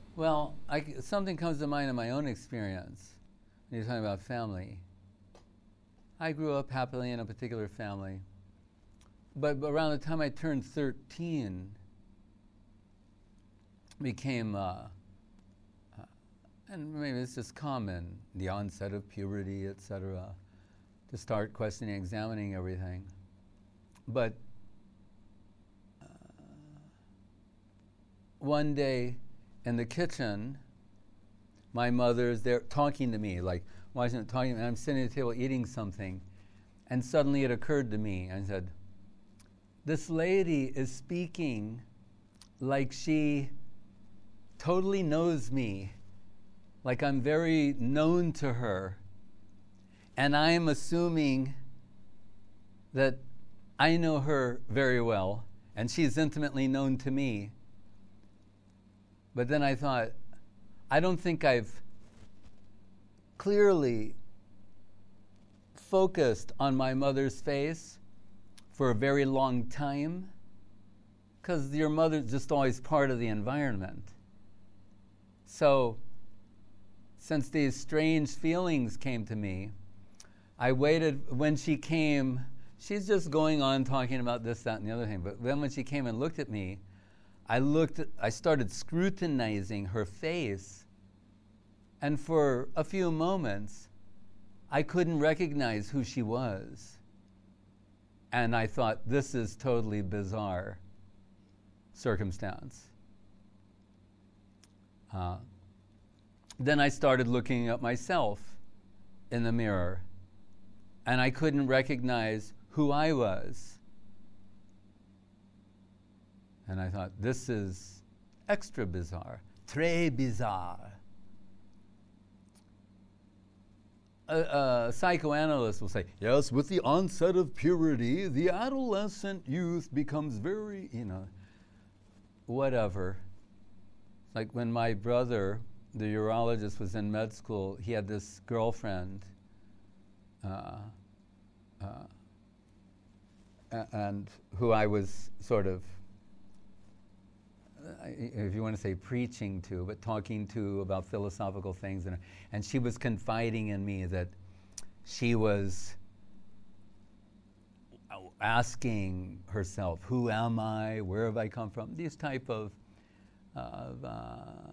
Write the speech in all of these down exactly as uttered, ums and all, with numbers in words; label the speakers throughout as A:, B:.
A: Well, I c something comes to mind in my own experience when you're talking about family. I grew up happily in a particular family, but around the time I turned thirteen, became, uh, uh, and maybe it's just common, the onset of puberty, et cetera, to start questioning, examining everything. But uh, one day in the kitchen, my mother's there talking to me, like watching, talking, and I'm sitting at the table eating something, and suddenly it occurred to me, I said, this lady is speaking like she totally knows me, like I'm very known to her, and I am assuming that I know her very well, and she's intimately known to me. But then I thought, I don't think I've clearly focused on my mother's face for a very long time, because your mother's just always part of the environment. So, since these strange feelings came to me, I waited. When she came, she's just going on talking about this, that, and the other thing. But then when she came and looked at me, I looked. At, I started scrutinizing her face, and for a few moments, I couldn't recognize who she was. And I thought, this is totally bizarre circumstance. Uh, then I started looking at myself in the mirror, and I couldn't recognize who I was. And I thought, this is extra bizarre, très bizarre. A, a psychoanalyst will say, yes, with the onset of puberty, the adolescent youth becomes very, you know, whatever. Like when my brother, the urologist, was in med school, he had this girlfriend, uh, uh, and who I was sort of, if you want to say preaching to, but talking to about philosophical things. And, and she was confiding in me that she was asking herself, who am I? Where have I come from? These type of, of uh,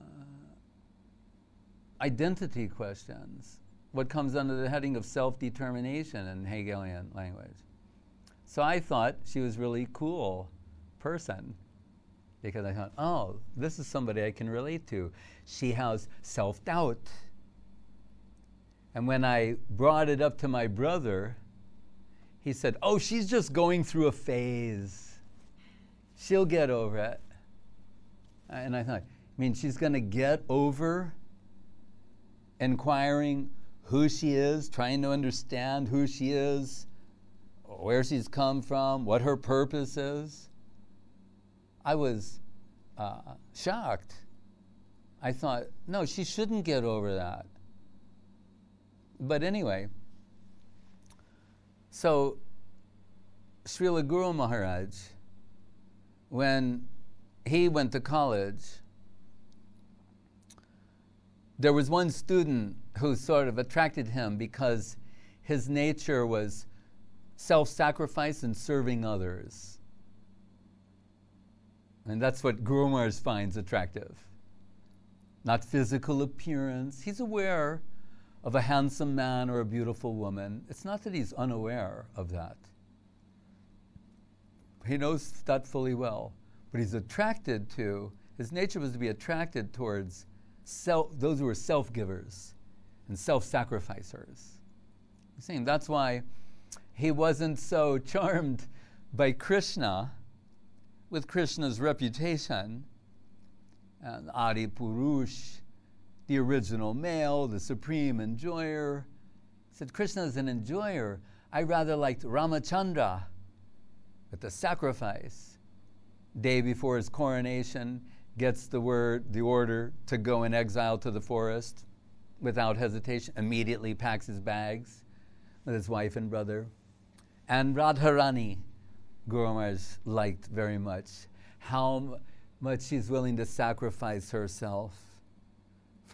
A: identity questions, what comes under the heading of self-determination in Hegelian language. So I thought she was a really cool person, because I thought, oh, this is somebody I can relate to. She has self-doubt. And when I brought it up to my brother, he said, oh, she's just going through a phase. She'll get over it. And I thought, I mean, she's going to get over inquiring who she is, trying to understand who she is, where she's come from, what her purpose is. I was uh, shocked. I thought, no, she shouldn't get over that. But anyway, so Srila Guru Maharaj, when he went to college, there was one student who sort of attracted him because his nature was self-sacrifice and serving others. And that's what Guru Maharaj finds attractive. Not physical appearance. He's aware of a handsome man or a beautiful woman. It's not that he's unaware of that. He knows that fully well. But he's attracted to, his nature was to be attracted towards self, those who are self-givers and self-sacrificers. You're saying that's why he wasn't so charmed by Krishna, with Krishna's reputation, and Adi Purush, the original male, the supreme enjoyer. He said, Krishna is an enjoyer. I rather liked Ramachandra with the sacrifice. Day before his coronation, gets the word, the order to go in exile to the forest without hesitation, immediately packs his bags with his wife and brother. And Radharani, Guru Maharaj liked very much, how m- much she's willing to sacrifice herself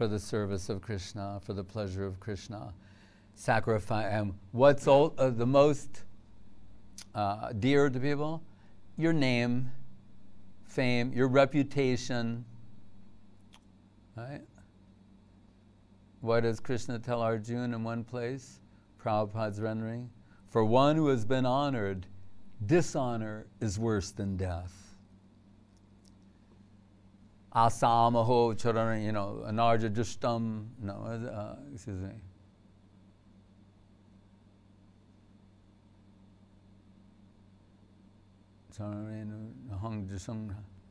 A: for the service of Krishna, for the pleasure of Krishna. Sacrifice. And what's all, uh, the most uh, dear to people? Your name, fame, your reputation. Right? What does Krishna tell Arjuna in one place? Prabhupada's rendering. For one who has been honored, dishonor is worse than death. Asamaho charana, you know, anarja justam, no, uh, excuse me. Hang jusam.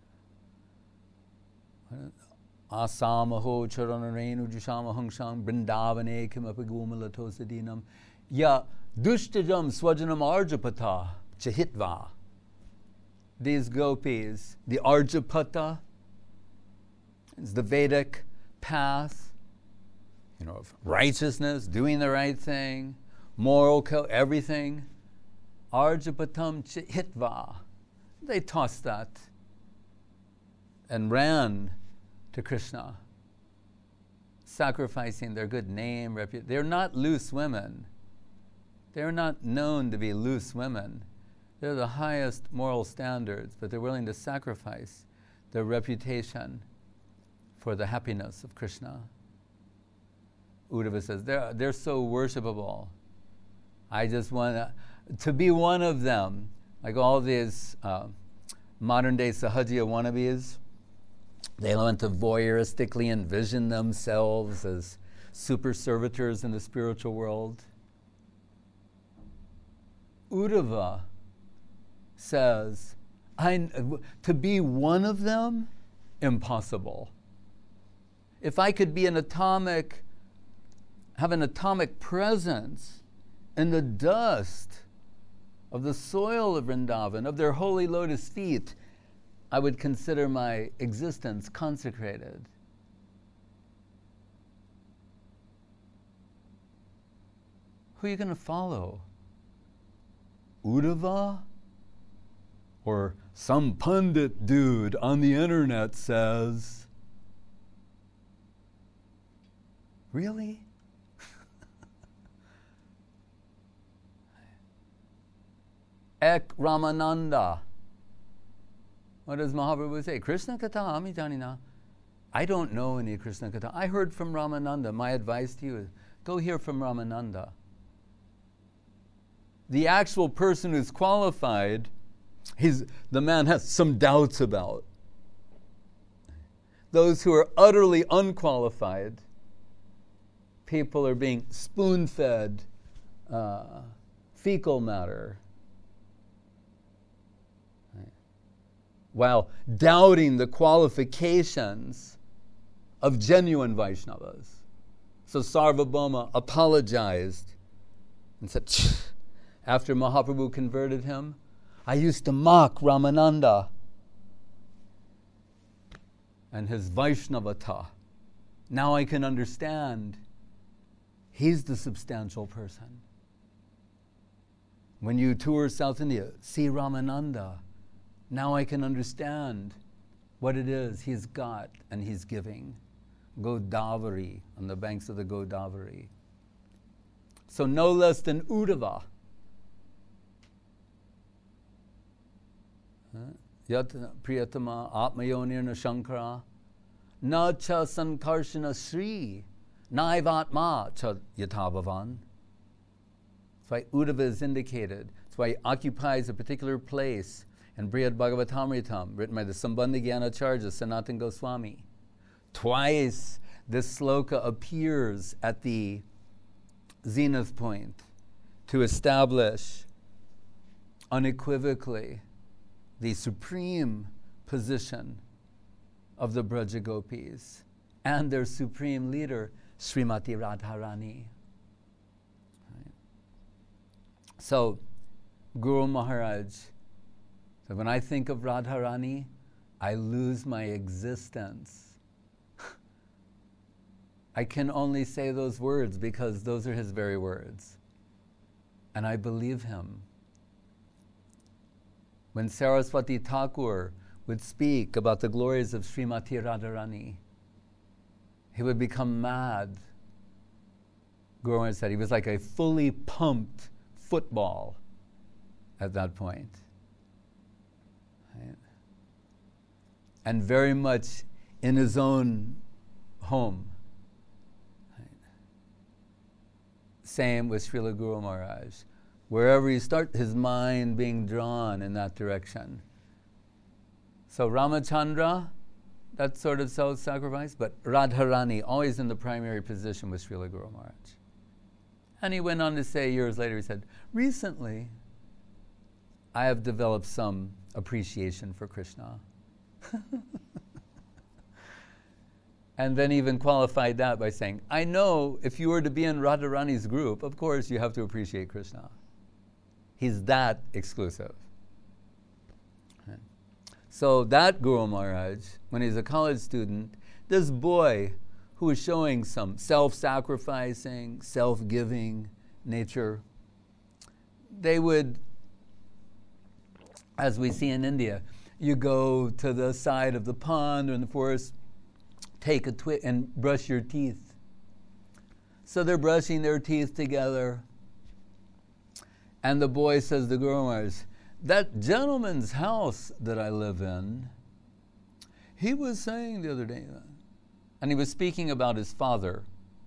A: Asamaho charanarenu jushama hangsham brindavane kimapi gomalato sadinam ya dushtajam swajanam arjapata chahitva. These gopis, the Arjapata, is the Vedic path, you know, of righteousness, doing the right thing, moral code, everything. Arjapatam chahitva. They tossed that and ran to Krishna, sacrificing their good name, reputation. They're not loose women. They're not known to be loose women. They're the highest moral standards, but they're willing to sacrifice their reputation for the happiness of Krishna. Uddhava says, they're, they're so worshipable. I just want to, to be one of them, like all these uh, modern-day Sahajiya wannabes. They want to voyeuristically envision themselves as super servitors in the spiritual world. Uddhava says, I, to be one of them, impossible. If I could be an atomic, have an atomic presence in the dust of the soil of Vrindavan, of their holy lotus feet, I would consider my existence consecrated. Who are you going to follow? Uddhava? Or some pundit dude on the internet says, really? Ek Ramananda. What does Mahaprabhu say? Krishna Katha Ami Janina. I don't know any Krishna Katha. I heard from Ramananda. My advice to you is go hear from Ramananda. The actual person who's qualified, he's, the man has some doubts about. Those who are utterly unqualified, people are being spoon-fed uh, fecal matter, while doubting the qualifications of genuine Vaishnavas. So Sarvabhauma apologized and said, after Mahaprabhu converted him, I used to mock Ramananda and his Vaishnavata. Now I can understand he's the substantial person. When you tour South India, see Ramananda. Now I can understand what it is he's got and he's giving. Godavari, on the banks of the Godavari. So no less than Uddhava. Yat Priyatama Atmayonirna Shankara Na cha Sankarshana Sri Naivatma cha Yatabhavan. That's why Uddhava is indicated. That's why he occupies a particular place in Brihad Bhagavatamritam, written by the Sambandha Gyanacharya, Sanatana Goswami. Twice this sloka appears at the zenith point to establish unequivocally the supreme position of the Braja Gopis and their supreme leader, Srimati Radharani. Right. So, Guru Maharaj said, when I think of Radharani, I lose my existence. I can only say those words because those are his very words. And I believe him. When Saraswati Thakur would speak about the glories of Srimati Radharani, he would become mad. Guru Maharaj said he was like a fully pumped football at that point. Right? And very much in his own home. Right? Same with Srila Guru Maharaj. Wherever you start, his mind being drawn in that direction. So Ramachandra, that sort of self-sacrifice, but Radharani, always in the primary position with Srila Guru Maharaj. And he went on to say years later, he said, recently, I have developed some appreciation for Krishna. And then even qualified that by saying, I know if you were to be in Radharani's group, of course you have to appreciate Krishna. He's that exclusive. Right. So that Guru Maharaj, when he's a college student, this boy who was showing some self-sacrificing, self-giving nature, they would, as we see in India, you go to the side of the pond or in the forest, take a twig and brush your teeth. So they're brushing their teeth together. And the boy says to Guru Maharaj, that gentleman's house that I live in, he was saying the other day, and he was speaking about his father.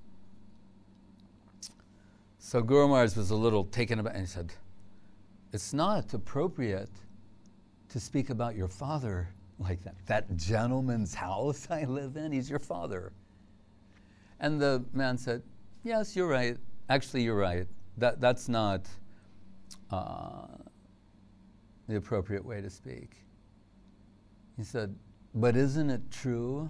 A: So Guru Maharaj was a little taken aback, and he said, it's not appropriate to speak about your father like that. That gentleman's house I live in, he's your father. And the man said, yes, you're right. Actually, you're right. That, that's not uh, the appropriate way to speak. He said, but isn't it true?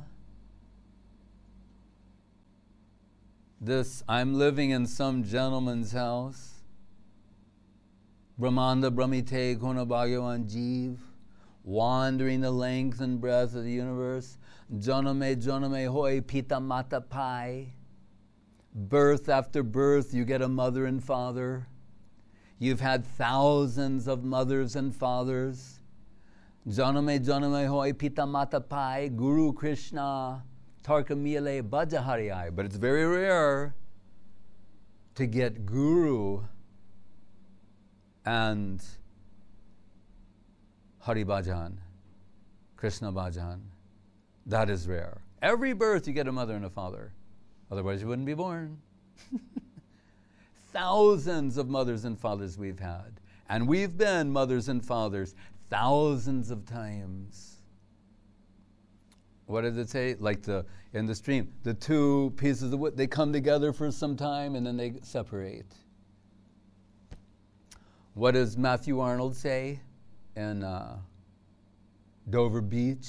A: This, I'm living in some gentleman's house. Brahmanda Brahmite Guna Bhagavan Jeev, wandering the length and breadth of the universe. Janame Janame Hoy Pita Mata Pai. Birth after birth, you get a mother and father. You've had thousands of mothers and fathers. Janame Janame Hoy Pita Mata Pai, Guru Krishna, Tarkamile Bhajahariyai. But it's very rare to get Guru and Hari Bhajan, Krishna Bhajan. That is rare. Every birth you get a mother and a father. Otherwise you wouldn't be born. Thousands of mothers and fathers we've had. And we've been mothers and fathers thousands of times. What did it say? Like the in the stream, the two pieces of wood, they come together for some time and then they separate. What does Matthew Arnold say in uh, Dover Beach?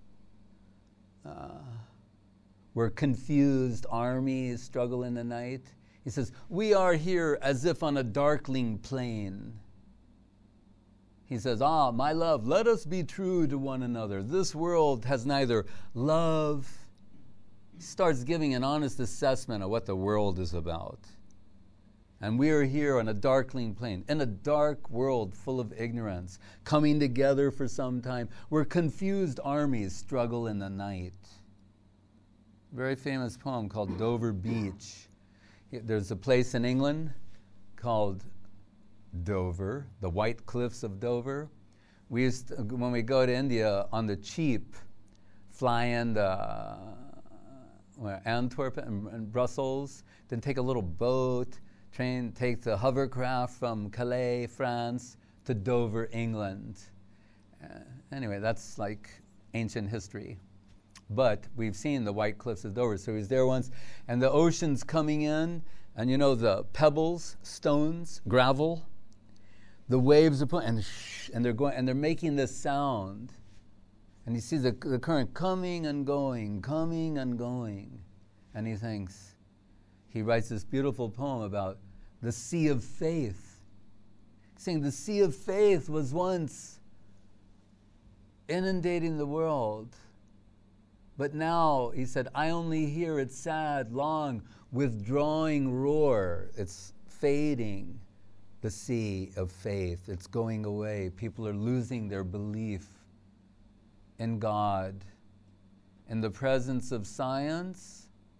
A: Uh, where confused armies struggle in the night. He says, we are here as if on a darkling plain. He says, ah, my love, let us be true to one another. This world has neither love. He starts giving an honest assessment of what the world is about. And we are here on a darkling plain, in a dark world full of ignorance, coming together for some time, where confused armies struggle in the night. Very famous poem called Dover Beach. There's a place in England called Dover, the White Cliffs of Dover. We used to, when we go to India on the cheap, fly into uh, Antwerp and, and Brussels, then take a little boat, train, take the hovercraft from Calais, France, to Dover, England. Uh, anyway, that's like ancient history. But we've seen the White Cliffs of Dover. So he was there once, and the ocean's coming in, and you know the pebbles, stones, gravel, the waves are put, and shh, and they're going, and they're making this sound, and he sees the, the current coming and going, coming and going, and he thinks, he writes this beautiful poem about the sea of faith, saying the sea of faith was once inundating the world. But now, he said, I only hear its sad, long, withdrawing roar. It's fading, the sea of faith. It's going away. People are losing their belief in God. In the presence of science,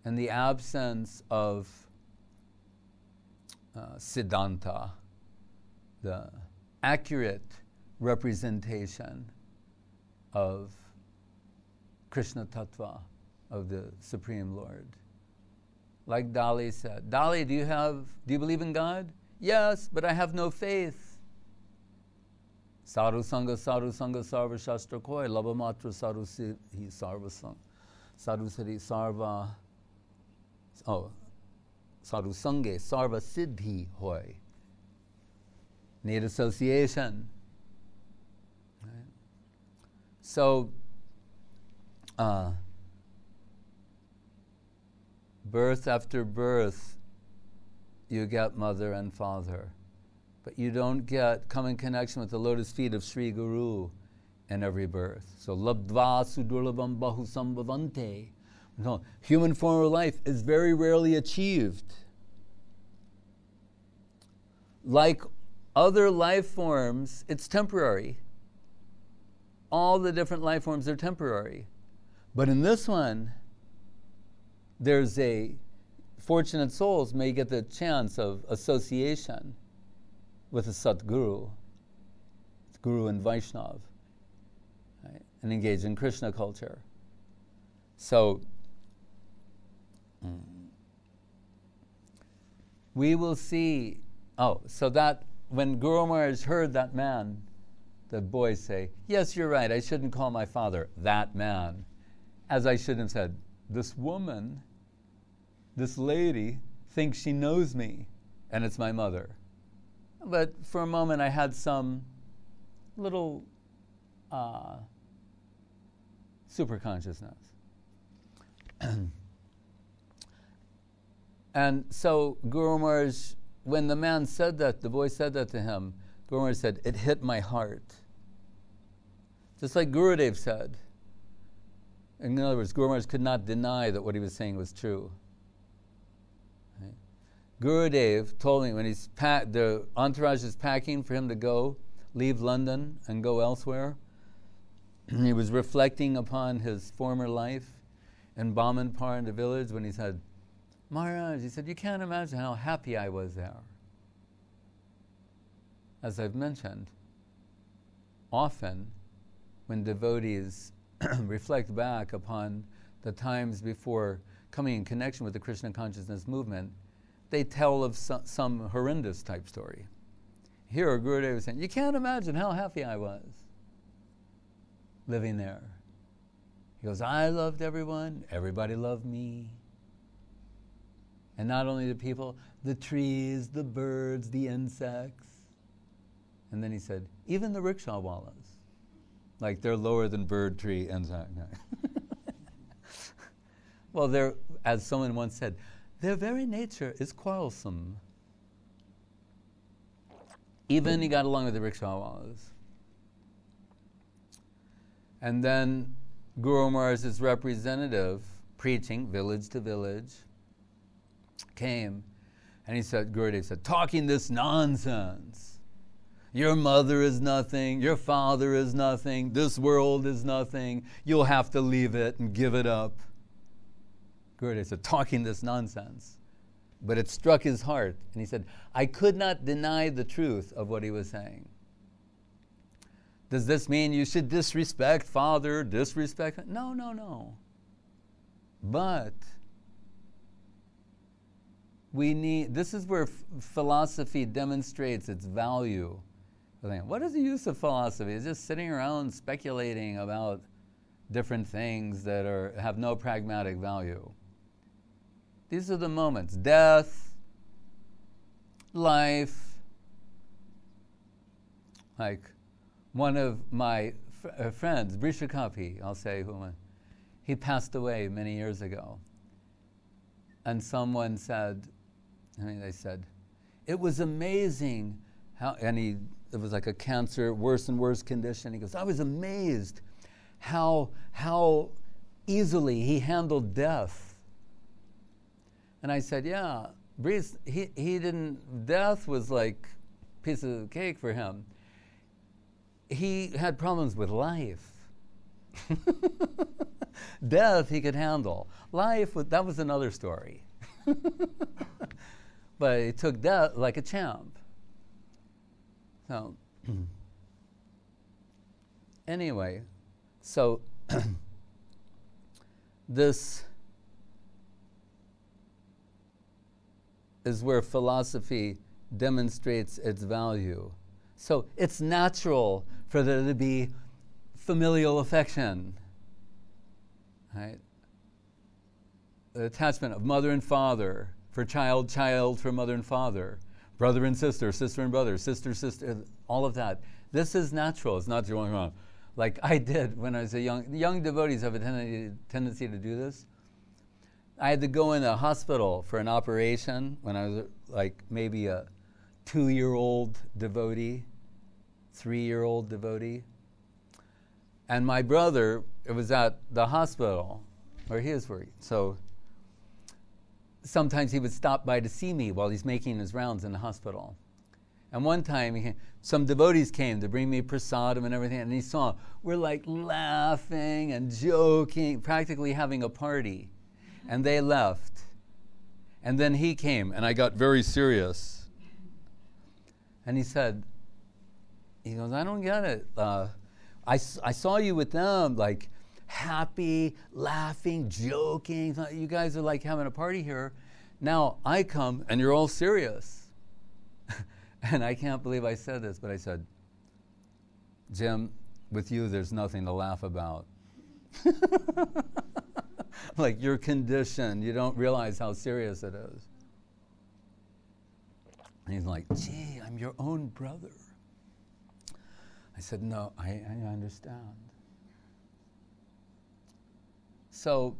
A: and the absence of uh, Siddhanta, the accurate representation of Krishna Tattva, of the Supreme Lord. Like Dali said, Dali, do you have, do you believe in God? Yes, but I have no faith. Sadhu Sangha, Sadhu Sangha, Sarva Shastra Koi, Labhamatra Sadhu Siddhi Sarva Sangha, Sadhu Siddhi Sarva, oh, Sadhu Sangha, Sarva Siddhi Hoy. Need association. Right? So, uh, birth after birth, you get mother and father. But you don't get, come in connection with the lotus feet of Sri Guru in every birth. So, labdva sudurlabam bahu sambhavante. No, human form of life is very rarely achieved. Like other life forms, it's temporary. All the different life forms are temporary. But in this one, there's a, fortunate souls may get the chance of association with a Satguru, Guru and Vaishnav, right? And engage in Krishna culture. So, mm, we will see, oh, so that when Guru Maharaj heard that man, the boy say, yes, you're right, I shouldn't call my father that man, as I should have said, this woman, this lady, thinks she knows me, and it's my mother. But for a moment, I had some little uh, super consciousness. And so Guru Maharaj, when the man said that, the boy said that to him, Guru Maharaj said, it hit my heart. Just like Gurudev said. In other words, Guru Maharaj could not deny that what he was saying was true. Right? Gurudev told me when he's pack, the entourage is packing for him to go, leave London and go elsewhere, he was reflecting upon his former life in Bamanpar in the village when he said, Maharaj, he said, you can't imagine how happy I was there. As I've mentioned, often when devotees reflect back upon the times before coming in connection with the Krishna consciousness movement, they tell of some, some horrendous type story. Here, Gurudev was saying, you can't imagine how happy I was living there. He goes, I loved everyone, everybody loved me. And not only the people, the trees, the birds, the insects. And then he said, even the rickshaw-wallas. Like they're lower than bird, tree, insect. Well, they're, as someone once said, their very nature is quarrelsome. Even he got along with the rickshaw-wallas. And then Guru Maharaj's representative, preaching village to village, came and he said, Gurudev said, talking this nonsense. Your mother is nothing, your father is nothing, this world is nothing, you'll have to leave it and give it up. Gurudev said, talking this nonsense. But it struck his heart, and he said, I could not deny the truth of what he was saying. Does this mean you should disrespect father, disrespect? No, no, no. But we need, this is where f- philosophy demonstrates its value. What is the use of philosophy? It's just sitting around speculating about different things that are, have no pragmatic value. These are the moments, death, life. Like one of my f- uh, friends, Brishakapi, I'll say, who he passed away many years ago. And someone said, I mean, they said, it was amazing how, and he, it was like a cancer, worse and worse condition. He goes, I was amazed how, how easily he handled death. And I said, yeah, Breeze, he, he didn't, death was like a piece of cake for him. He had problems with life. Death he could handle. Life, that was another story. But he took death like a champ. So, anyway, so this is where philosophy demonstrates its value. So it's natural for there to be familial affection, right? The attachment of mother and father for child, child for mother and father, brother and sister, sister and brother, sister, sister, all of that. This is natural. It's not going on. Like I did when I was a young, young devotees have a tendency, tendency to do this. I had to go in a hospital for an operation when I was like maybe a two-year-old devotee, three-year-old devotee. And my brother, it was at the hospital where he was working. So sometimes he would stop by to see me while he's making his rounds in the hospital. And one time, he came, some devotees came to bring me prasadam and everything, and he saw, we're like laughing and joking, practically having a party. And they left. And then he came, and I got very serious. And he said, he goes, I don't get it. Uh, I, I saw you with them, like happy, laughing, joking. You guys are like having a party here. Now I come, and you're all serious. And I can't believe I said this, but I said, Jim, with you, there's nothing to laugh about. Like, you're conditioned. You don't realize how serious it is. And he's like, gee, I'm your own brother. I said, no, I, I understand. So,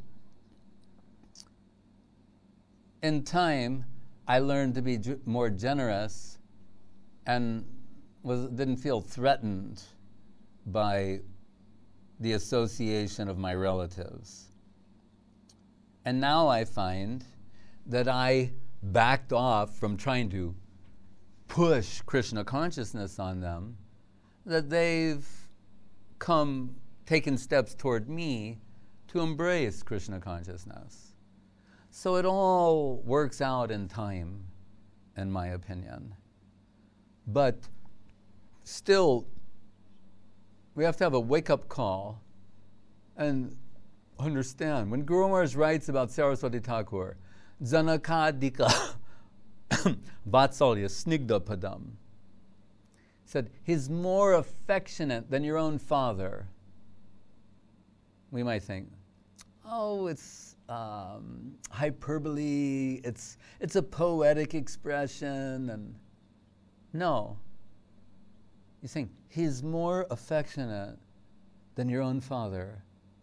A: in time, I learned to be ju- more generous and was, didn't feel threatened by the association of my relatives. And now I find that I backed off from trying to push Krishna consciousness on them, that they've come, taken steps toward me to embrace Krishna consciousness. So it all works out in time, in my opinion. But still, we have to have a wake-up call and understand. When Guru Maharaj writes about Saraswati Thakur, Janakadika Vatsalya Snigdha Padam, said, he's more affectionate than your own father. We might think, oh, it's um, hyperbole, it's, it's a poetic expression, and no. He's saying, he's more affectionate than your own father.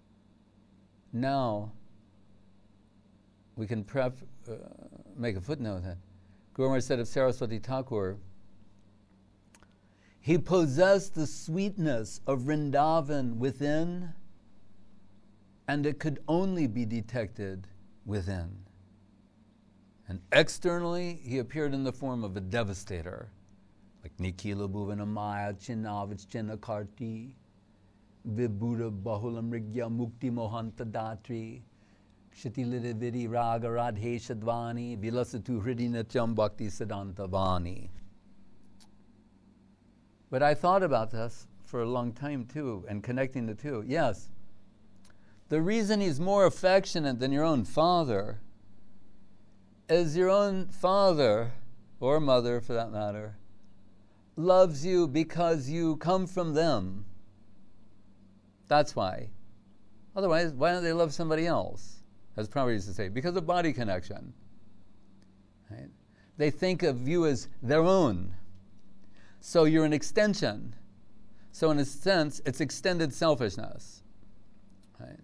A: Now, we can prep, uh, make a footnote that Guru Maharaj said of Saraswati Thakur, he possessed the sweetness of Vrindavan within, and it could only be detected within. And externally, he appeared in the form of a devastator, like Nikila Bhuvana Maya Chinnavich Chinnakarti, Vibhuda Bahulam Rigya Mukti Mohanta Datri, Kshatilita Vidi Raga Radhe Shadvani, Vilasatu Hridi Nityam Bhakti Siddhanta Vani. But I thought about this for a long time too, and connecting the two. Yes, the reason he's more affectionate than your own father is your own father, or mother for that matter, loves you because you come from them. That's why. Otherwise, why don't they love somebody else? As Prabhupada used to say, because of body connection. Right? They think of you as their own. So you're an extension. So in a sense, it's extended selfishness. Right?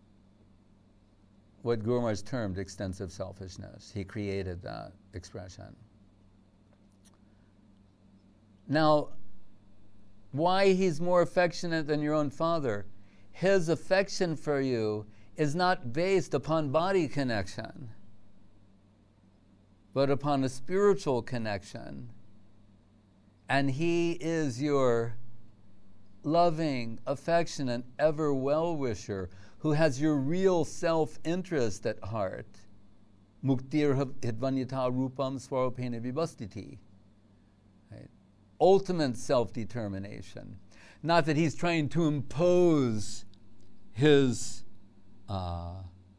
A: What Guru Maharaj termed extensive selfishness. He created that expression. Now, why he's more affectionate than your own father? His affection for you is not based upon body connection, but upon a spiritual connection. And he is your loving, affectionate, ever well-wisher, who has your real self-interest at heart. Muktir hidvanyata rupam swarupena vibhastiti. Right? Ultimate self-determination. Not that he's trying to impose his uh,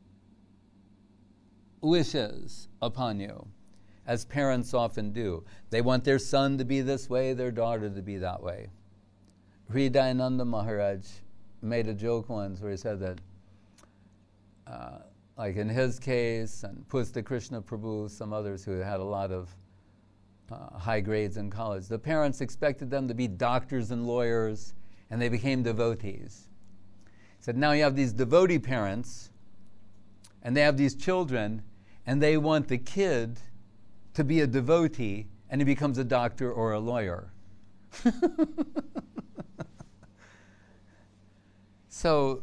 A: wishes upon you, as parents often do. They want their son to be this way, their daughter to be that way. Hridayananda Maharaj made a joke once where he said that, uh, like in his case, and Pusta Krishna Prabhu, some others who had a lot of uh, high grades in college, the parents expected them to be doctors and lawyers, and they became devotees. He said, now you have these devotee parents, and they have these children, and they want the kid to be a devotee, and he becomes a doctor or a lawyer. So,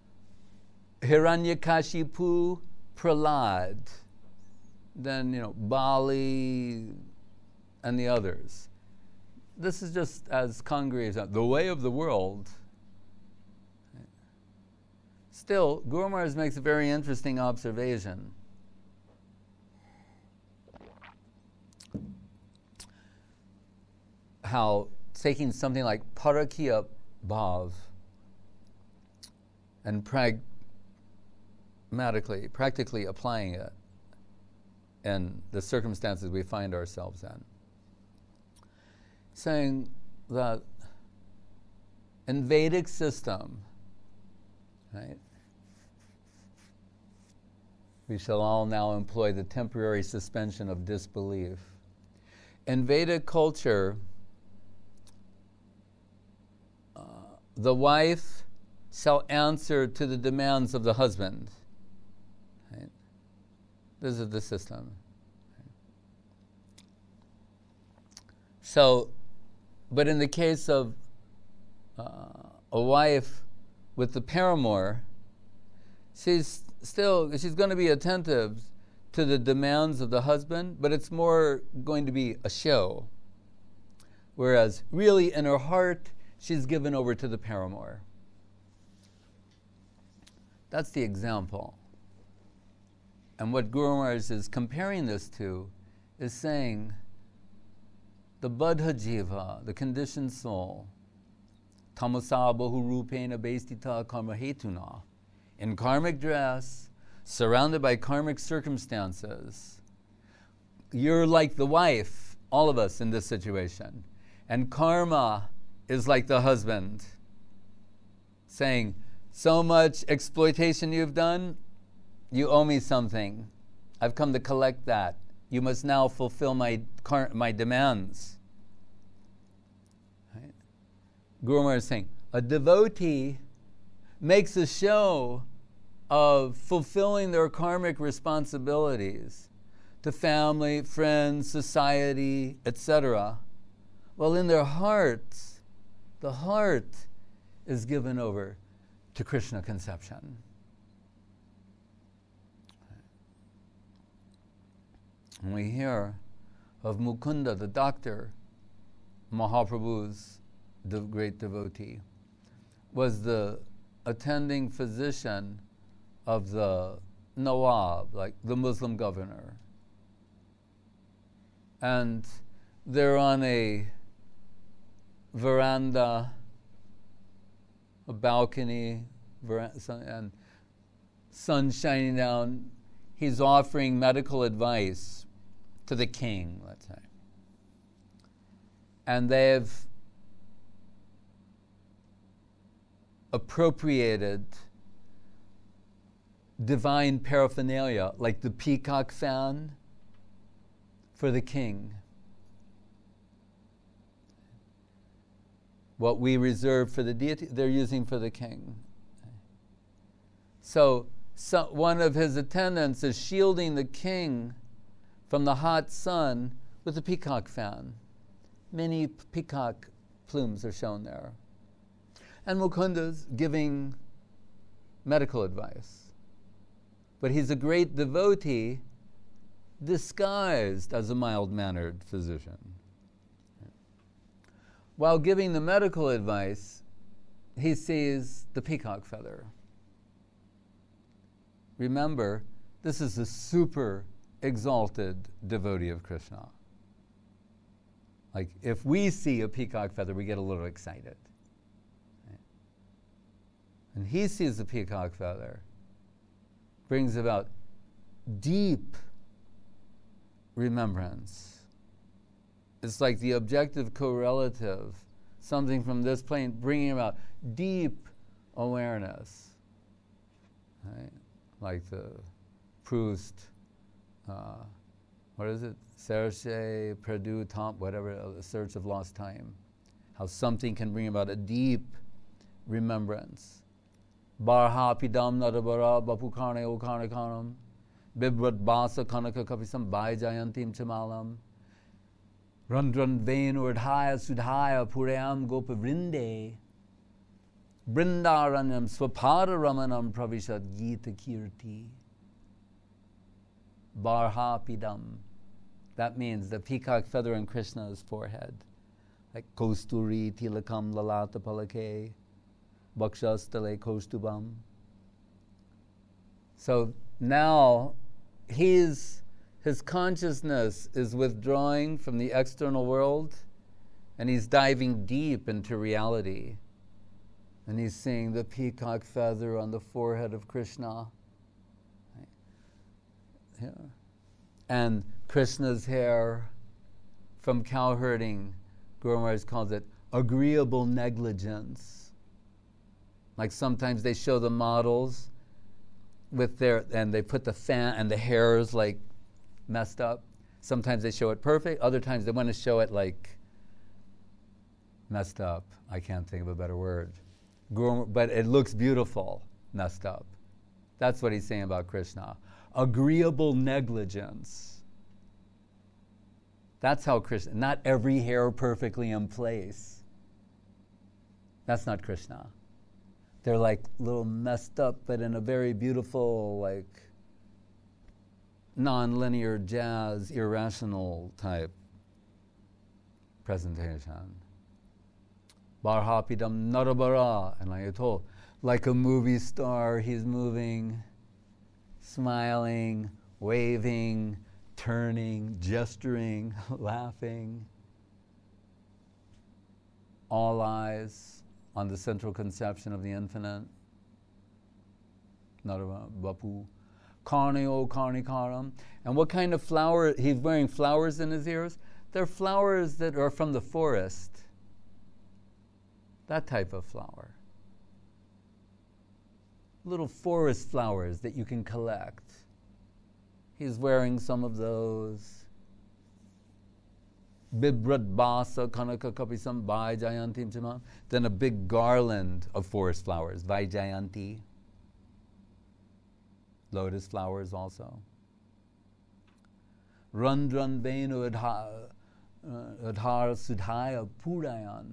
A: Hiranyakashipu, Prahlad, then, you know, Bali, and the others. This is just as Congreve, the way of the world. Still, Guru Maharaj makes a very interesting observation. How taking something like Parakya Bhav and pragmatically, practically applying it in the circumstances we find ourselves in. Saying that in Vedic system, right, we shall all now employ the temporary suspension of disbelief. In Vedic culture, uh, the wife shall answer to the demands of the husband. Right? This is the system. Right? So, but in the case of uh, a wife with the paramour, she's still, she's going to be attentive to the demands of the husband, but it's more going to be a show. Whereas really in her heart, she's given over to the paramour. That's the example. And what Guru Maharaj is comparing this to is saying the Baddha Jiva, the conditioned soul, tamasa bahu rupena bestita karma hetuna, in karmic dress, surrounded by karmic circumstances. You're like the wife, all of us in this situation. And karma is like the husband, saying, so much exploitation you've done, you owe me something. I've come to collect that. You must now fulfill my my demands. Right? Guru Maharaj is saying, a devotee makes a show of fulfilling their karmic responsibilities to family, friends, society, et cetera. Well, in their hearts, the heart is given over to Krishna conception. And we hear of Mukunda, the doctor, Mahaprabhu's the great devotee, was the attending physician of the Nawab, like the Muslim governor. And they're on a veranda, a balcony, and sun shining down. He's offering medical advice to the king, let's say. And they've appropriated divine paraphernalia, like the peacock fan, for the king. What we reserve for the deity, they're using for the king. So, so one of his attendants is shielding the king from the hot sun with a peacock fan. Many peacock plumes are shown there. And Mukunda's giving medical advice. But he's a great devotee disguised as a mild-mannered physician. While giving the medical advice, he sees the peacock feather. Remember, this is a super exalted devotee of Krishna. Like, if we see a peacock feather, we get a little excited. Right? And he sees the peacock feather, brings about deep remembrance. It's like the objective correlative, something from this plane, bringing about deep awareness. Right? Like the Proust, uh, what is it? Cherche, Perdu, Temps, whatever, The Search of Lost Time. How something can bring about a deep remembrance. Barha pidam nadabara bapukarne okarnakanam bibrat basa kanaka kapisam baijayantim chamalam randran vain urdhaya sudhaya purayam gopavrinde brindaranam swapada ramanam pravishat gita kirti. Barha pidam. That means the peacock feather in Krishna's forehead. Like Kosturi tilakam lalata palake Bakshastale Kostubam. So now he's, his consciousness is withdrawing from the external world and he's diving deep into reality. And he's seeing the peacock feather on the forehead of Krishna. Right? Yeah. And Krishna's hair from cow herding, Guru Maharaj calls it agreeable negligence. Like sometimes they show the models with their, and they put the fan, and the hair is like messed up. Sometimes they show it perfect, other times they want to show it like messed up. I can't think of a better word. Guru, but it looks beautiful, messed up. That's what he's saying about Krishna. Agreeable negligence. That's how Krishna, not every hair perfectly in place. That's not Krishna. They're like little messed up, but in a very beautiful, like non-linear jazz, irrational type presentation. Barhapidam narabara, and like I told, like a movie star, he's moving, smiling, waving, turning, gesturing, laughing. All eyes on the central conception of the infinite. Narava Bapu. Karneo Karnikaram. And what kind of flower? He's wearing flowers in his ears. They're flowers that are from the forest. That type of flower. Little forest flowers that you can collect. He's wearing some of those. Bibrat basa kanaka kapisam vaijayantim chama. Then a big garland of forest flowers, vaijayanti. Lotus flowers also. Randran venu adhara sudhaya purayan.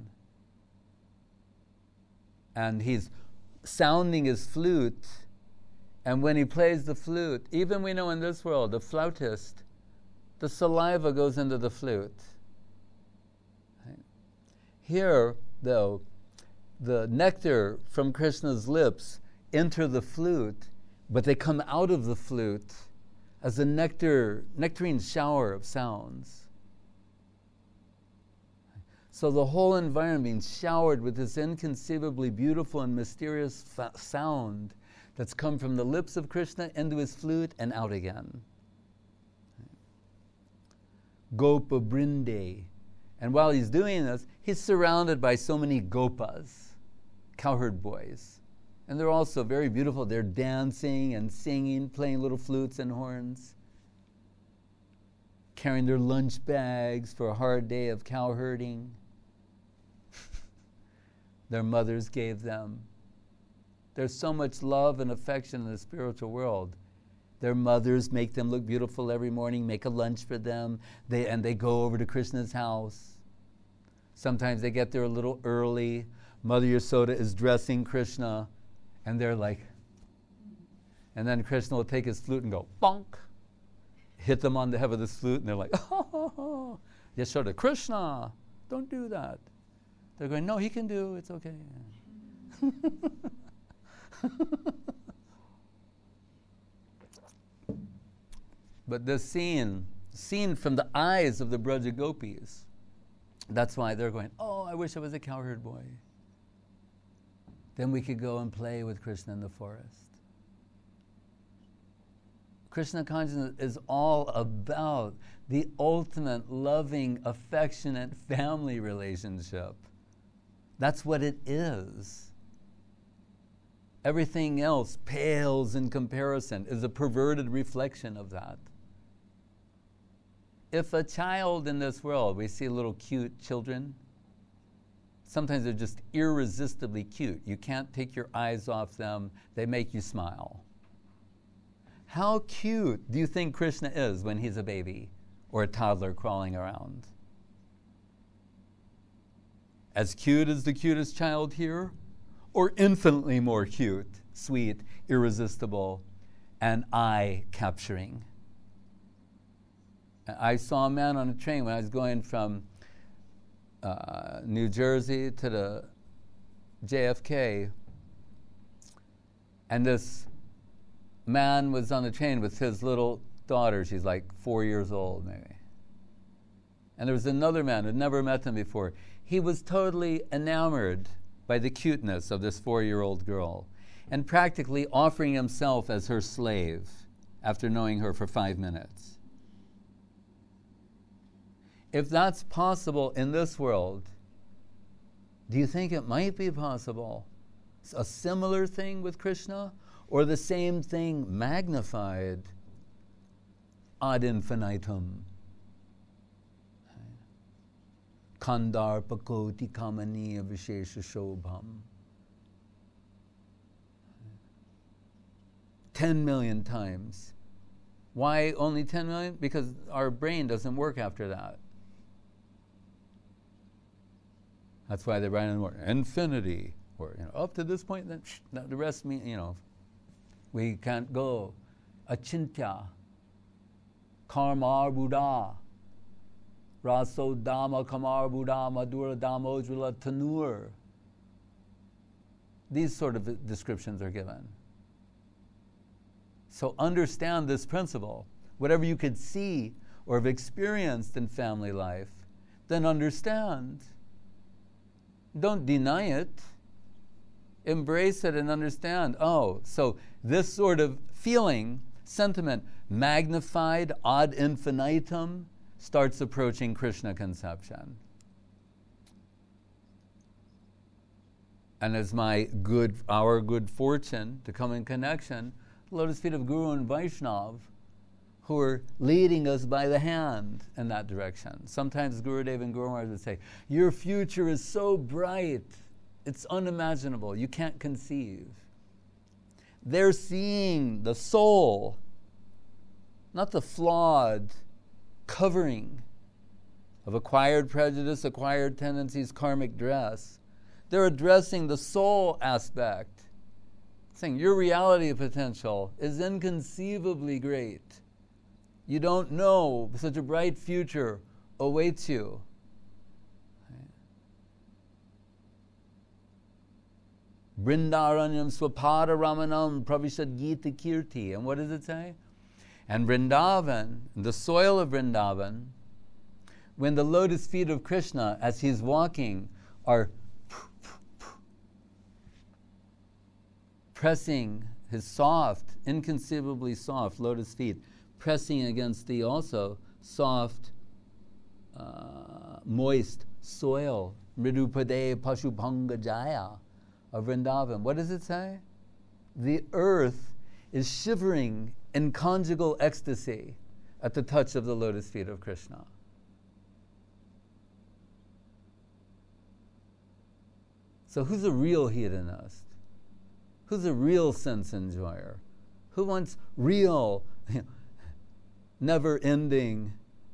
A: And he's sounding his flute, and when he plays the flute, even we know in this world, the flautist, the saliva goes into the flute. Right? Here, though, the nectar from Krishna's lips enter the flute, but they come out of the flute as a nectar, nectarine shower of sounds. So the whole environment being showered with this inconceivably beautiful and mysterious fa- sound that's come from the lips of Krishna into his flute and out again. Gopa Brinde. And while he's doing this, he's surrounded by so many gopas, cowherd boys. And they're also very beautiful. They're dancing and singing, playing little flutes and horns, carrying their lunch bags for a hard day of cow herding. Their mothers gave them. There's so much love and affection in the spiritual world. Their mothers make them look beautiful every morning, make a lunch for them, they, and they go over to Krishna's house. Sometimes they get there a little early. Mother Yasoda is dressing Krishna, and they're like, and then Krishna will take his flute and go, bonk, hit them on the head of the flute, and they're like, oh, Yasoda, Krishna, don't do that. They're going, no, he can do, it's okay. But this scene, seen from the eyes of the Braja Gopis, that's why they're going, oh, I wish I was a cowherd boy. Then we could go and play with Krishna in the forest. Krishna consciousness is all about the ultimate loving, affectionate family relationship. That's what it is. Everything else pales in comparison, is a perverted reflection of that. If a child in this world, we see little cute children, sometimes they're just irresistibly cute. You can't take your eyes off them. They make you smile. How cute do you think Krishna is when he's a baby or a toddler crawling around? As cute as the cutest child here, or infinitely more cute, sweet, irresistible, and eye-capturing? I saw a man on a train when I was going from uh, New Jersey to the J F K, and this man was on the train with his little daughter. She's like four years old, maybe. And there was another man who'd never met him before. He was totally enamored by the cuteness of this four-year-old girl and practically offering himself as her slave after knowing her for five minutes. If that's possible in this world, do you think it might be possible? A similar thing with Krishna? Or the same thing magnified ad infinitum? Kandarpakoti kamaniya vishesha shobham. Ten million times. Why only ten million? Because our brain doesn't work after that. That's why they write in the word infinity, or you know, up to this point, then shh, the rest mean, you know, we can't go. Achintya, Karmar Buddha, Raso Dhamma Kamar Buddha, Madhura Dhammojvala Tanur. These sort of descriptions are given. So understand this principle. Whatever you could see or have experienced in family life, then understand. Don't deny it. Embrace it and understand. Oh, so this sort of feeling, sentiment, magnified ad infinitum, starts approaching Krishna conception. And as my good, our good fortune to come in connection, lotus feet of Guru and Vaishnav, who are leading us by the hand in that direction. Sometimes Gurudev and Guru Maharaj would say, your future is so bright, it's unimaginable, you can't conceive. They're seeing the soul, not the flawed covering of acquired prejudice, acquired tendencies, karmic dress. They're addressing the soul aspect, saying your reality potential is inconceivably great. You don't know such a bright future awaits you. Vrindaranyam swapada ramanam pravishad gita kirti. And what does it say? And Vrindavan, the soil of Vrindavan, when the lotus feet of Krishna, as he's walking, are pressing his soft, inconceivably soft lotus feet, pressing against the also soft, uh, moist soil, mridupade pashubhanga jaya of Vrindavan. What does it say? The earth is shivering in conjugal ecstasy at the touch of the lotus feet of Krishna. So who's a real hedonist? Who's a real sense enjoyer? Who wants real, you know, never-ending,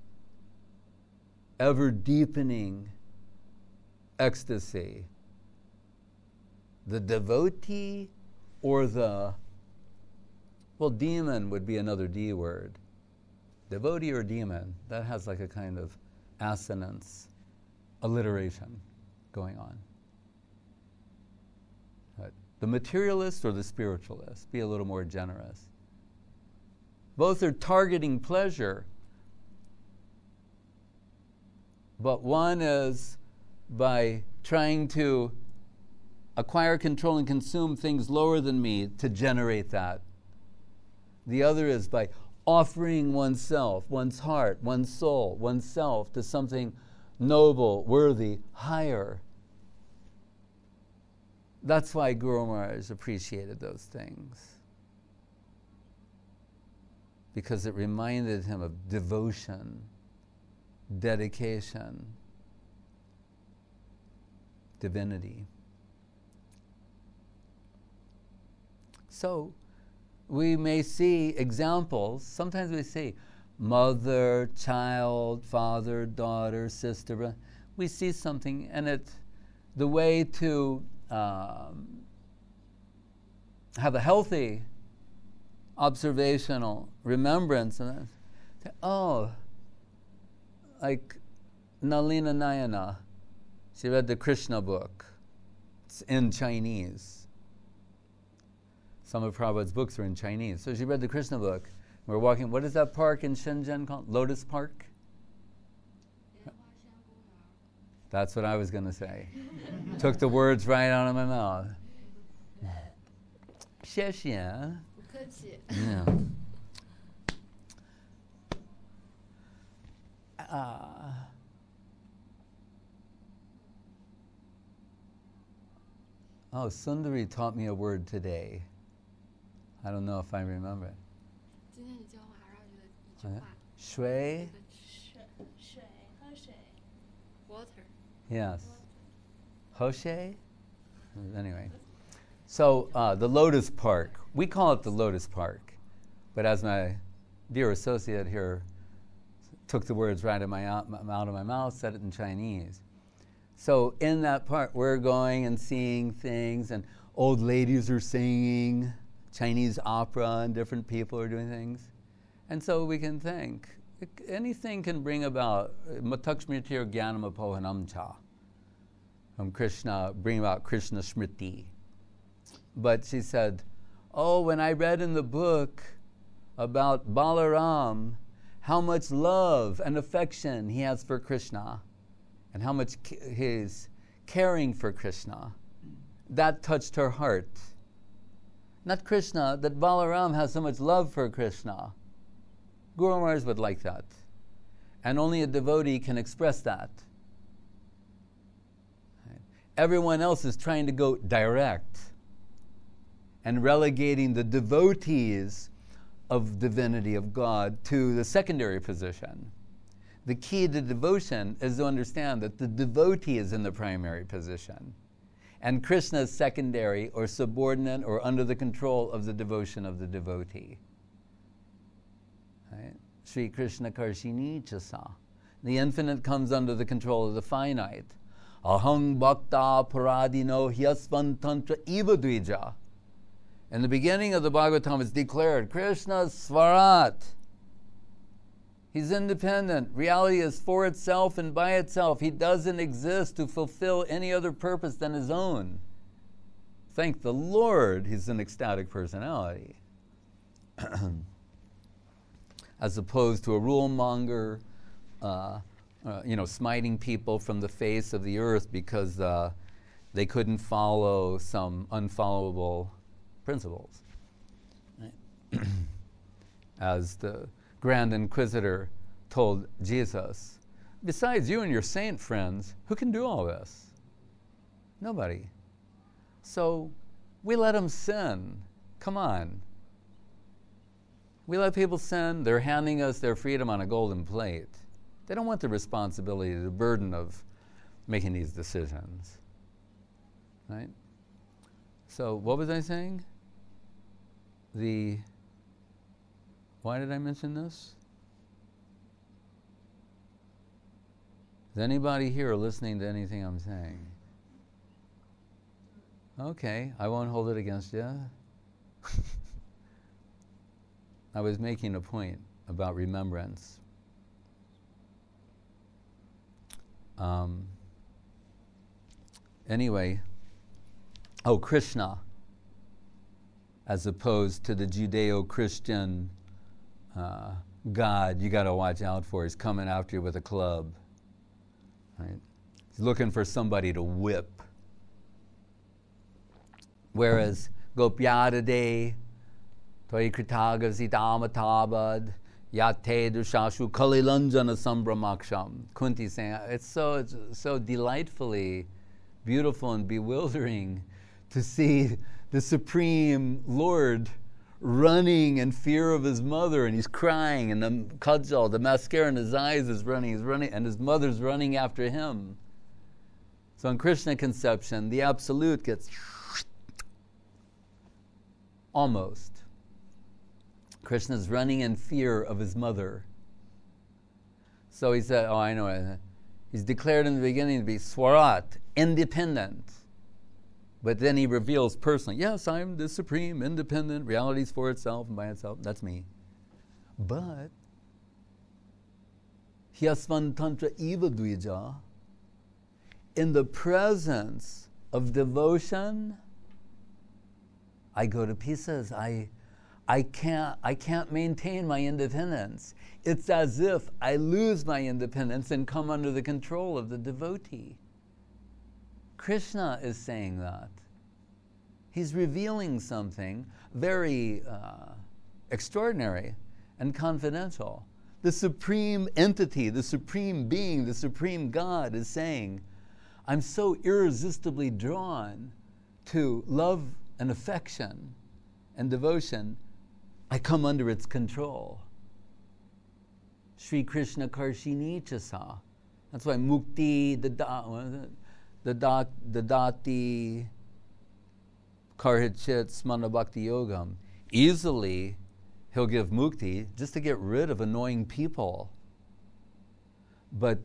A: ever-deepening ecstasy? The devotee or the, well, demon would be another D word. Devotee or demon, that has like a kind of assonance, alliteration going on. The materialist or the spiritualist? Be a little more generous. Both are targeting pleasure, but one is by trying to acquire, control, and consume things lower than me to generate that. The other is by offering oneself, one's heart, one's soul, oneself to something noble, worthy, higher. That's why Guru Maharaj appreciated those things, because it reminded him of devotion, dedication, divinity. So we may see examples, sometimes we see mother, child, father, daughter, sister. We see something, and it, the way to um, have a healthy observational remembrance, and say, oh, like Nalina Nayana, she read the Krishna book. It's in Chinese. Some of Prabhupada's books are in Chinese. So she read the Krishna book. We're walking, what is that park in Shenzhen called? Lotus Park? That's what I was going to say. Took the words right out of my mouth. 谢谢. Yeah. Uh, oh, Sundari taught me a word today. I don't know if I remember it.
B: 今天你教我还是觉得一句话。
A: 水.
B: Water.
A: Yes. Hoshe? Anyway. So uh, the Lotus Park, we call it the Lotus Park, but as my dear associate here took the words right out of my, out of my mouth, said it in Chinese. So in that park, we're going and seeing things, and old ladies are singing Chinese opera, and different people are doing things. And so we can think, anything can bring about Matakshmritir Jnanamapohanamcha, from Krishna, bring about Krishna Smriti. But she said, oh, when I read in the book about Balaram, how much love and affection he has for Krishna, and how much he's caring for Krishna, that touched her heart. Not Krishna, that Balaram has so much love for Krishna. Guru Maharaj would like that. And only a devotee can express that. Everyone else is trying to go direct and relegating the devotees of divinity, of God, to the secondary position. The key to devotion is to understand that the devotee is in the primary position, and Krishna is secondary or subordinate or under the control of the devotion of the devotee. Right? Sri Krishna Karshini Chasa. The infinite comes under the control of the finite. Ahang bhakta paradino hyasvan tantra eva dvija. In the beginning of the Bhagavatam, it's declared, Krishna Svarat. He's independent. Reality is for itself and by itself. He doesn't exist to fulfill any other purpose than his own. Thank the Lord, he's an ecstatic personality. As opposed to a rule monger, uh, uh, you know, smiting people from the face of the earth because uh, they couldn't follow some unfollowable principles. Right? As the Grand Inquisitor told Jesus, besides you and your saint friends, who can do all this? Nobody. So we let them sin. Come on. We let people sin. They're handing us their freedom on a golden plate. They don't want the responsibility, the burden of making these decisions. Right? So what was I saying? The, why did I mention this? Is anybody here listening to anything I'm saying? Okay, I won't hold it against you. I was making a point about remembrance. Um, anyway, oh, Krishna. as opposed to the Judeo-Christian uh, God you got to watch out for. He's coming after you with a club. Right? He's looking for somebody to whip. Whereas Gopyadade, Toi Kritagasi Damatabad, Yate Dushashu Kalilanjana Sambramaksham. Kunti saying, it's so, it's so delightfully beautiful and bewildering to see the Supreme Lord running in fear of his mother, and he's crying, and the kajal, the mascara in his eyes is running, he's running, and his mother's running after him. So in Krishna conception, the absolute gets almost. Krishna's running in fear of his mother. So he said, oh, I know it. He's declared in the beginning to be Swarat, independent. But then he reveals personally, yes, I'm the supreme, independent, reality's for itself and by itself. That's me. But, Hyasvan Tantra Eva Dvija, in the presence of devotion, I go to pieces. I, I can't, I can't maintain my independence. It's as if I lose my independence and come under the control of the devotee. Krishna is saying that. He's revealing something very uh, extraordinary and confidential. The supreme entity, the supreme being, the supreme God is saying, I'm so irresistibly drawn to love and affection and devotion, I come under its control. Sri Krishna Karshini Chasa. That's why mukti, the da, the da, the dati, karhit smana bhakti yogam. Easily, he'll give mukti just to get rid of annoying people. But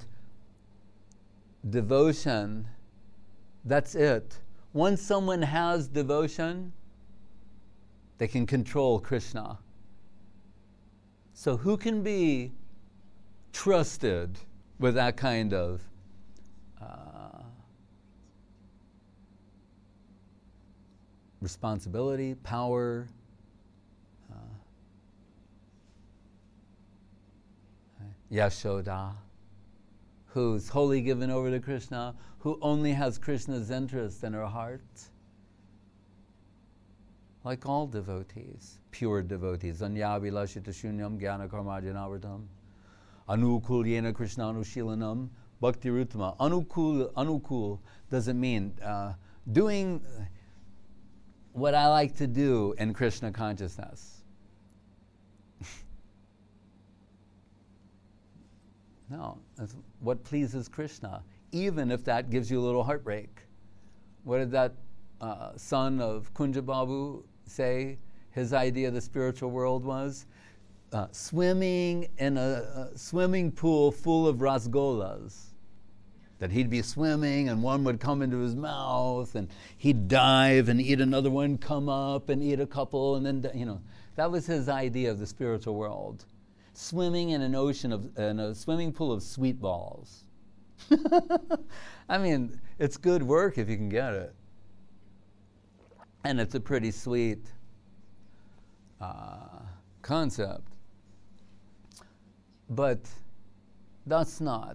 A: devotion, that's it. Once someone has devotion, they can control Krishna. So who can be trusted with that kind of uh, responsibility, power? Uh, Yashoda, who's wholly given over to Krishna, who only has Krishna's interest in her heart. Like all devotees, pure devotees. Anyavilashita shunyam jnana karmajanavartam. Anukul yena krishnanushilanam bhakti rutama. Anukul, anukul doesn't mean uh, doing what I like to do in Krishna consciousness. No, that's what pleases Krishna, even if that gives you a little heartbreak. What did that uh, son of Kunja Babu say his idea of the spiritual world was? Uh, swimming in a, a swimming pool full of rasgolas. That he'd be swimming and one would come into his mouth and he'd dive and eat another one, come up and eat a couple, and then, you know, that was his idea of the spiritual world. Swimming in an ocean of, in a swimming pool of sweet balls. I mean, it's good work if you can get it. And it's a pretty sweet uh, concept. But that's not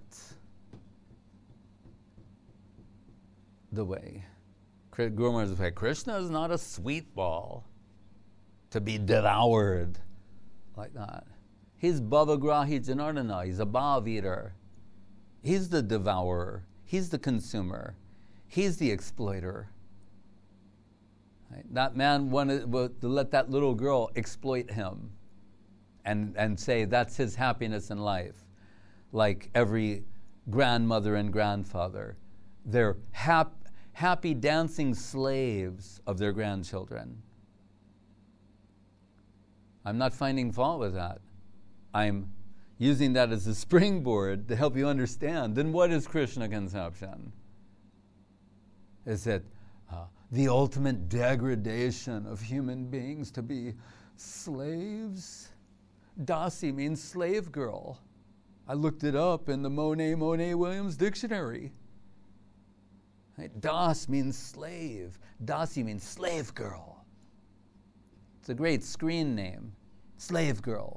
A: the way. Guru Maharaj would say, Krishna is not a sweet ball to be devoured like that. He's Bhavagrahi Janardana. He's a bhav eater. He's the devourer. He's the consumer. He's the exploiter. Right? That man wanted to let that little girl exploit him and, and say that's his happiness in life. Like every grandmother and grandfather. They're hap- happy dancing slaves of their grandchildren. I'm not finding fault with that. I'm using that as a springboard to help you understand. Then what is Krishna conception? Is it uh, the ultimate degradation of human beings to be slaves? Dasi means slave girl. I looked it up in the Monet Monet Williams dictionary. Right? Das means slave. Dasi means slave girl. It's a great screen name. Slave girl.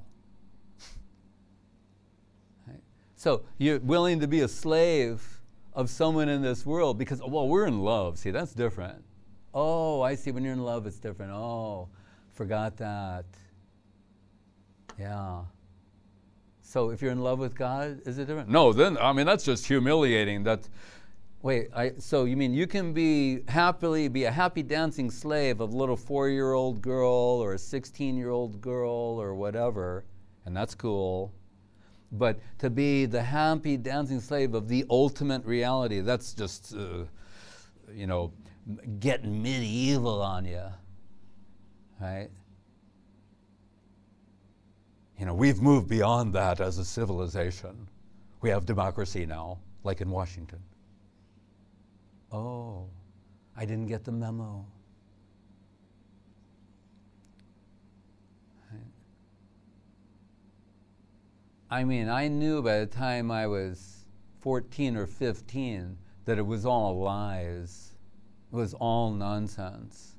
A: Right? So you're willing to be a slave of someone in this world because, well, we're in love. See, that's different. Oh, I see. When you're in love, it's different. Oh, forgot that. Yeah. So if you're in love with God, is it different? No, then, I mean, that's just humiliating. That, wait, I, so you mean you can be happily, be a happy dancing slave of a little four-year-old girl or a sixteen-year-old girl or whatever, and that's cool. But to be the happy dancing slave of the ultimate reality, that's just, uh, you know, getting medieval on you, right? You know, we've moved beyond that as a civilization. We have democracy now, like in Washington. Oh, I didn't get the memo. Right. I mean, I knew by the time I was fourteen or fifteen that it was all lies. It was all nonsense.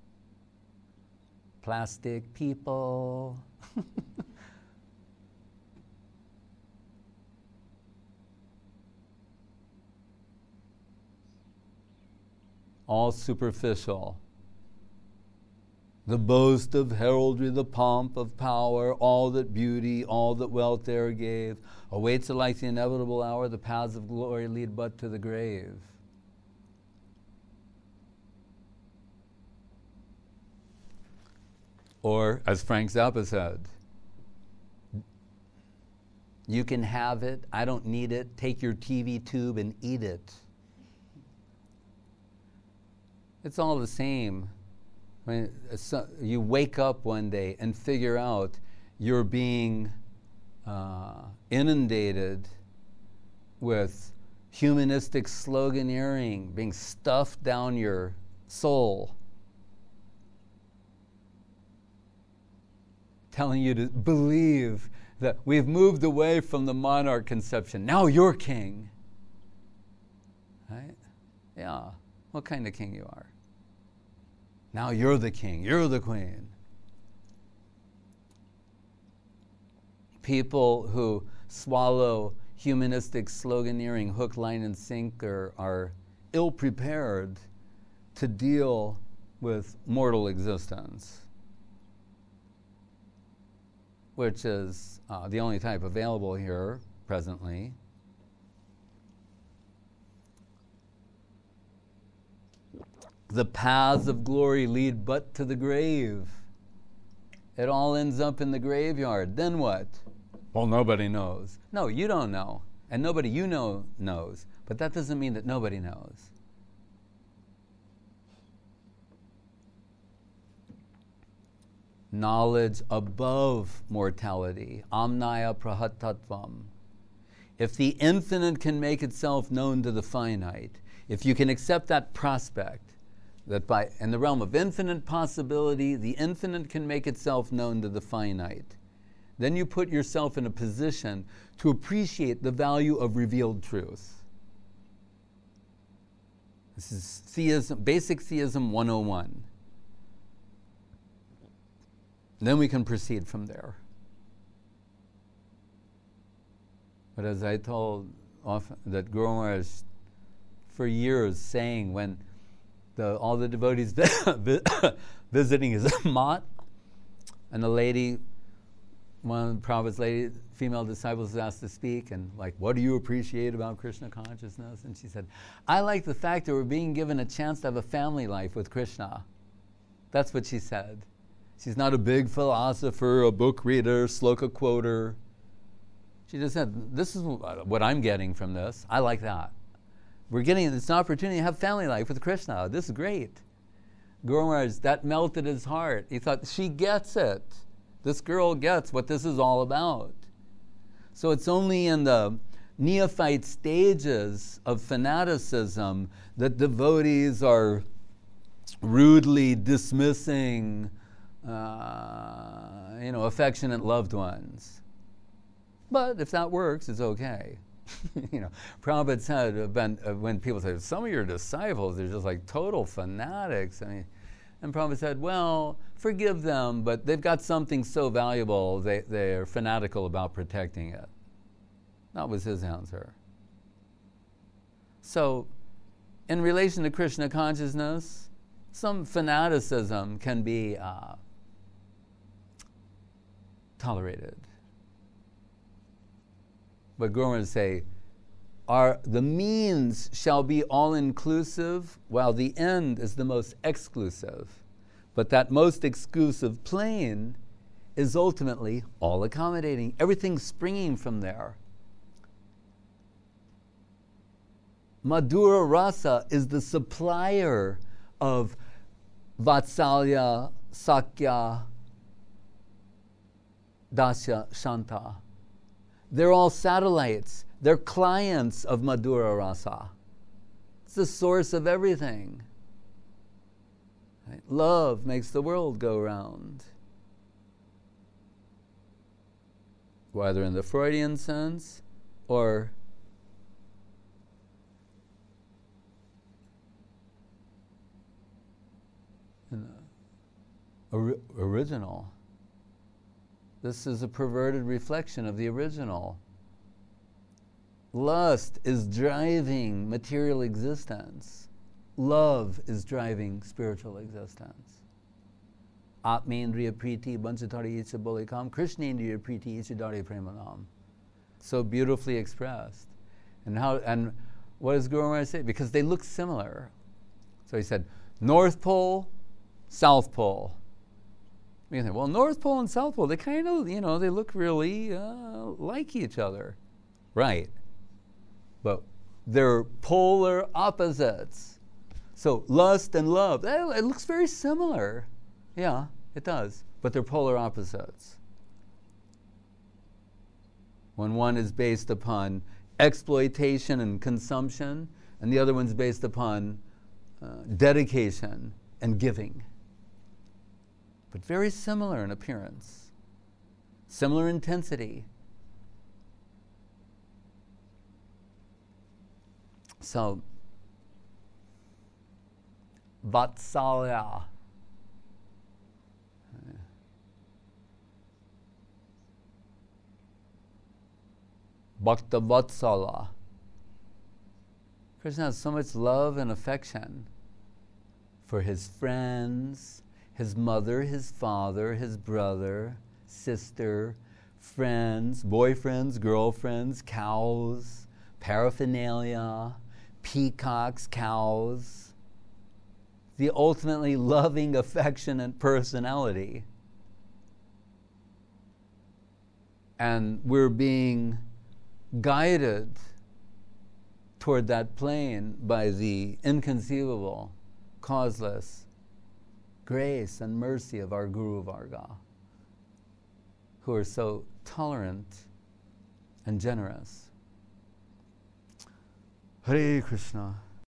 A: Plastic people. All superficial. The boast of heraldry, the pomp of power, all that beauty, all that wealth e'er gave, awaits alike the inevitable hour, the paths of glory lead but to the grave. Or, as Frank Zappa said, you can have it, I don't need it, take your T V tube and eat it. It's all the same. When you wake up one day and figure out you're being uh, inundated with humanistic sloganeering, being stuffed down your soul, telling you to believe that we've moved away from the monarch conception. Now you're king. Right? Yeah. What kind of king you are? Now you're the king, you're the queen. People who swallow humanistic sloganeering hook, line, and sinker are ill-prepared to deal with mortal existence, which is uh, the only type available here presently. The paths of glory lead but to the grave. It all ends up in the graveyard. Then what? Well, nobody knows. No, you don't know. And nobody you know knows. But that doesn't mean that nobody knows. Knowledge above mortality. Amnaya prahatatvam. If the infinite can make itself known to the finite, if you can accept that prospect, that by, in the realm of infinite possibility, the infinite can make itself known to the finite, then you put yourself in a position to appreciate the value of revealed truth. This is theism, basic theism one oh one. Then we can proceed from there. But as I told often, that Guru Maharaj for years saying when The, all the devotees visiting his mat, and the lady, one of the Prabhupada's lady, female disciples was asked to speak, and like, what do you appreciate about Krishna consciousness? And she said, I like the fact that we're being given a chance to have a family life with Krishna. That's what she said. She's not a big philosopher, a book reader, sloka quoter. She just said, this is what I'm getting from this. I like that. We're getting this opportunity to have family life with Krishna. This is great. Guru Maharaj, that melted his heart. He thought, she gets it. This girl gets what this is all about. So it's only in the neophyte stages of fanaticism that devotees are rudely dismissing, uh, you know, affectionate loved ones. But if that works, it's okay. You know, Prabhupada said uh, when, uh, when people say, some of your disciples are just like total fanatics. I mean, And Prabhupada said, well, forgive them, but they've got something so valuable, they, they're fanatical about protecting it. That was his answer. So, in relation to Krishna consciousness, some fanaticism can be uh, tolerated. But Guru would say, Our, the means shall be all-inclusive, while the end is the most exclusive. But that most exclusive plane is ultimately all-accommodating. Everything's springing from there. Madhura Rasa is the supplier of Vatsalya, Sakya, Dasya, Shanta. They're all satellites. They're clients of Madhura Rasa. It's the source of everything. Right? Love makes the world go round. Whether in the Freudian sense or in the or- original. This is a perverted reflection of the original. Lust is driving material existence. Love is driving spiritual existence. Atmendriya priti banchatari icha bolikam, Krishnendriya priti ichadari premanam. So beautifully expressed. And how? And what does Guru Maharaj say? Because they look similar. So he said, North Pole, South Pole. You think, well, North Pole and South Pole, they kind of, you know, they look really uh, like each other. Right. But they're polar opposites. So lust and love, it looks very similar. Yeah, it does. But they're polar opposites. When one is based upon exploitation and consumption, and the other one's based upon uh, dedication and giving. But very similar in appearance. Similar intensity. So, Vatsalya. Bhakta Vatsala. Krishna has so much love and affection for his friends, his mother, his father, his brother, sister, friends, boyfriends, girlfriends, cows, paraphernalia, peacocks, cows, the ultimately loving, affectionate personality. And we're being guided toward that plane by the inconceivable, causeless grace and mercy of our Guru Varga, who are so tolerant and generous. Hare Krishna.